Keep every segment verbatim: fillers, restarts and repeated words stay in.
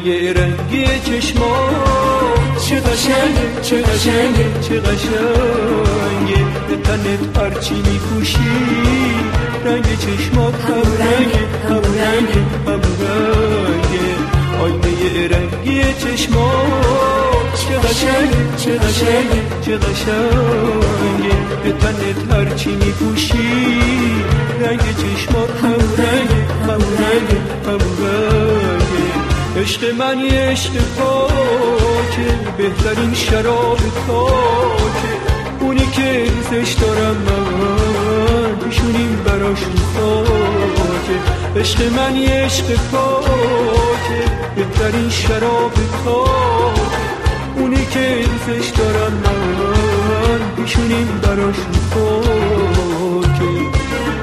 آینه رنگی چشمات چه قشنگه چه قشنگه چه قشنگه به تنت هرچی میپوشی رنگ چشمات همون رنگه همون رنگه همون رنگه آینه رنگی چشمات چه قشنگه چه قشنگه چه قشنگه به تنت هرچی میپوشی رنگ چشمات همون رنگه همون رنگه همون رنگه عشق من یه عشق پاکه بهترین شراب تاکه اونی که دوستش دارم من میشونیم براش خاکه عشق من یه عشق پاکه بهترین شراب تاکه اونی که دوستش دارم من میشونیم براش خاکه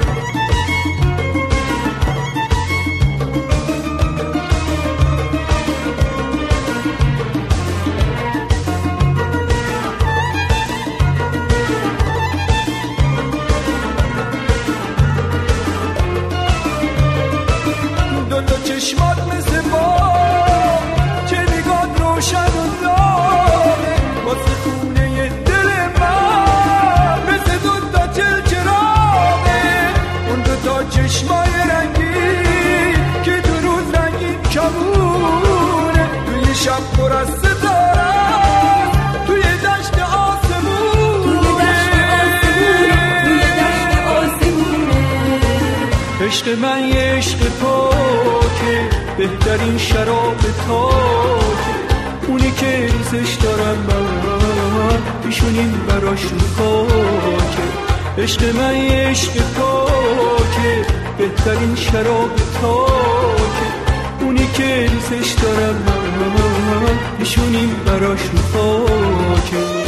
چشمات مثل بام که نگات روشن و داره واسه خونه دل من مثل دوتا چلچراغه اون دوتا چشمای رنگی که دو روز رنگین کمونه توی شب پر از ستاره توی دشت آسمونه توی دشت آسمونه عشق من یه عشق پاکه بهترین شراب تاکه اونی که دوستش دارم من پیشونیم براش خاکه عشق من یه عشق پاکه بهترین شراب تاکه اونی که دوستش دارم من پیشونیم براش خاکه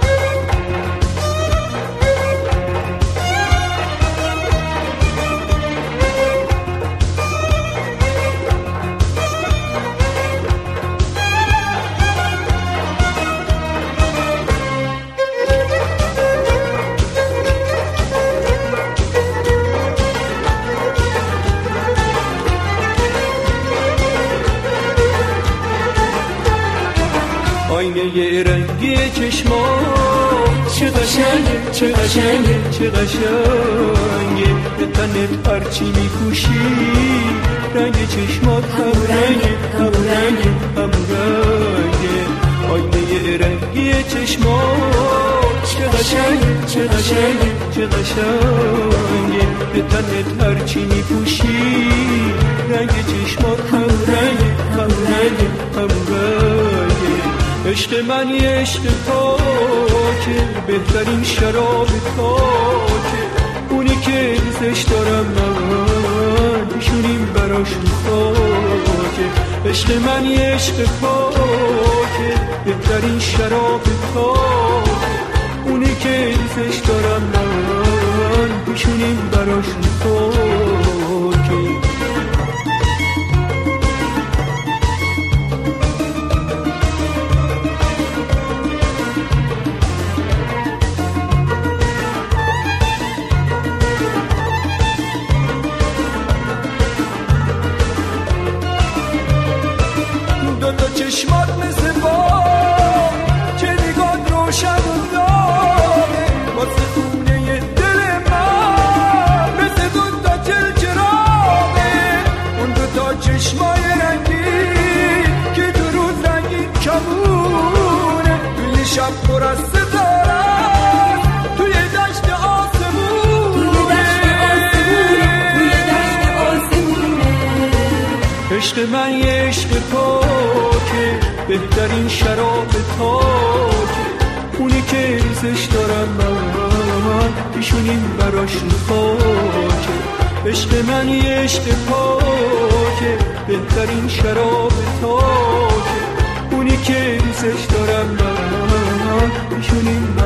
آینه رنگی چشمات چه قشنگه چه قشنگه چه قشنگه به تنت هرچی میپوشی رنگ چشمات همون رنگه همون رنگه همون رنگه آینه رنگی چشمات چه قشنگه چه قشنگه چه قشنگه به تنت هرچی میپوشی رنگ چشمات همون رنگه همون رنگه همون رنگه عشق من یه عشق پاکه بهترین شراب تاکه اونی که دوستش دارم من میشونیم براش خاکه عشق من یه عشق پاکه بهترین شراب تاکه اونی که دوستش دارم من میشونیم براش خاکه چشمات مثل بام که نگات روشن و داره واسه خونه دل من مثل دوتا چلچراغه اون دوتا چشمای رنگی که دو روز رنگین کمونه توی شب پر از ستاره توی دشت آسمونه توی دشت آسمونه عشق من یه عشق پاکه بهترین شراب تاکه اونی که دوستش دارم من پیشونیم براش خاکه عشق من یه عشق پاکه بهترین شراب تاکه اونی که دوستش دارم من پیشونیم